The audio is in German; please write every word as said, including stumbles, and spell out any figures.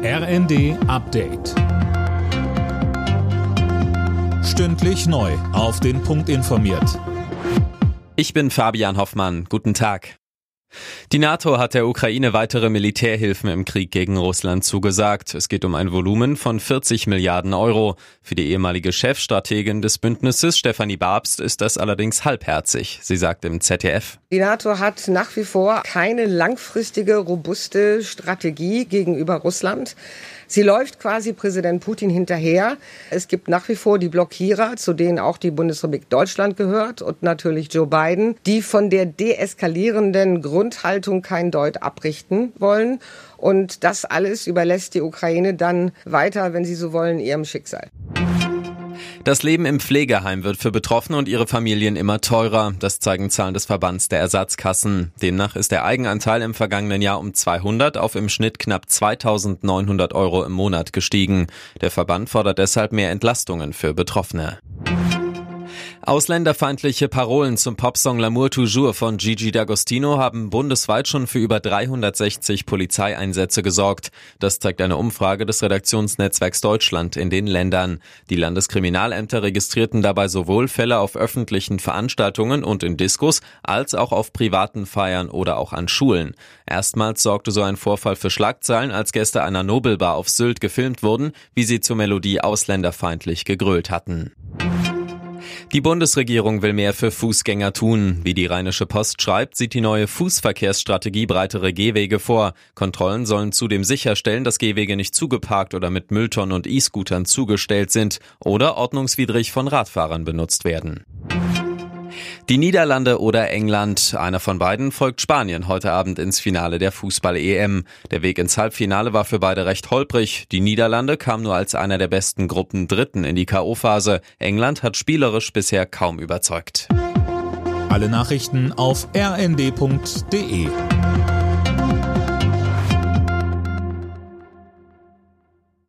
R N D Update. Stündlich neu auf den Punkt informiert. Ich bin Fabian Hoffmann. Guten Tag. Die NATO hat der Ukraine weitere Militärhilfen im Krieg gegen Russland zugesagt. Es geht um ein Volumen von vierzig Milliarden Euro. Für die ehemalige Chefstrategin des Bündnisses, Stefanie Babst, ist das allerdings halbherzig. Sie sagt im Z D F: Die NATO hat nach wie vor keine langfristige, robuste Strategie gegenüber Russland. Sie läuft quasi Präsident Putin hinterher. Es gibt nach wie vor die Blockierer, zu denen auch die Bundesrepublik Deutschland gehört und natürlich Joe Biden, die von der deeskalierenden Grundhaltung kein Deut abrichten wollen. Und das alles überlässt die Ukraine dann weiter, wenn sie so wollen, ihrem Schicksal. Das Leben im Pflegeheim wird für Betroffene und ihre Familien immer teurer. Das zeigen Zahlen des Verbands der Ersatzkassen. Demnach ist der Eigenanteil im vergangenen Jahr um zweihundert auf im Schnitt knapp zweitausendneunhundert Euro im Monat gestiegen. Der Verband fordert deshalb mehr Entlastungen für Betroffene. Ausländerfeindliche Parolen zum Popsong L'amour toujours von Gigi D'Agostino haben bundesweit schon für über dreihundertsechzig Polizeieinsätze gesorgt. Das zeigt eine Umfrage des Redaktionsnetzwerks Deutschland in den Ländern. Die Landeskriminalämter registrierten dabei sowohl Fälle auf öffentlichen Veranstaltungen und in Diskos als auch auf privaten Feiern oder auch an Schulen. Erstmals sorgte so ein Vorfall für Schlagzeilen, als Gäste einer Nobelbar auf Sylt gefilmt wurden, wie sie zur Melodie ausländerfeindlich gegrölt hatten. Die Bundesregierung will mehr für Fußgänger tun. Wie die Rheinische Post schreibt, sieht die neue Fußverkehrsstrategie breitere Gehwege vor. Kontrollen sollen zudem sicherstellen, dass Gehwege nicht zugeparkt oder mit Mülltonnen und E-Scootern zugestellt sind oder ordnungswidrig von Radfahrern benutzt werden. Die Niederlande oder England, einer von beiden, folgt Spanien heute Abend ins Finale der Fußball-E M. Der Weg ins Halbfinale war für beide recht holprig. Die Niederlande kam nur als einer der besten Gruppen Dritten in die K O-Phase. England hat spielerisch bisher kaum überzeugt. Alle Nachrichten auf r n d punkt d e.